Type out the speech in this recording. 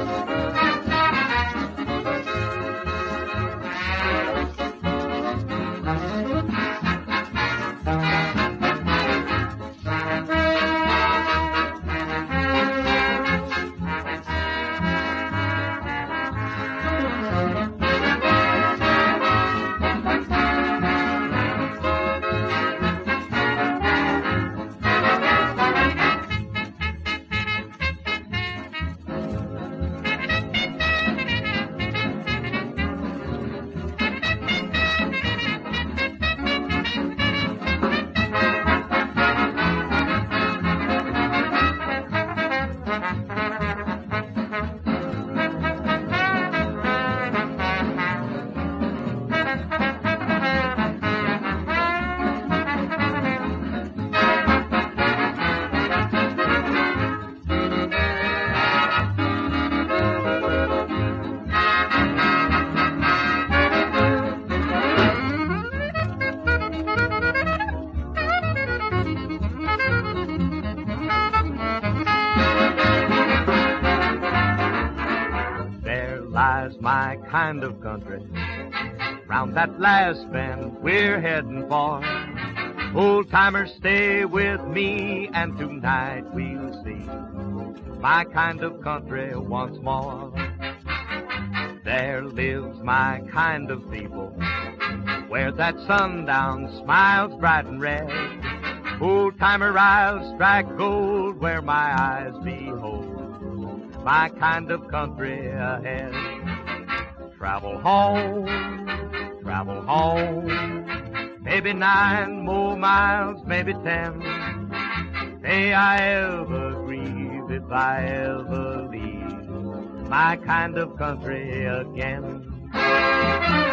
Lies my kind of country. Round that last bend we're heading for. Old timers, stay with me, and tonight we'll see my kind of country once more. There lives my kind of people, where that sundown smiles bright and red. Old timer, I'll strike gold where my eyes behold my kind of country ahead. Travel home, maybe 9 more miles, maybe 10. May I ever grieve if I ever leave my kind of country again.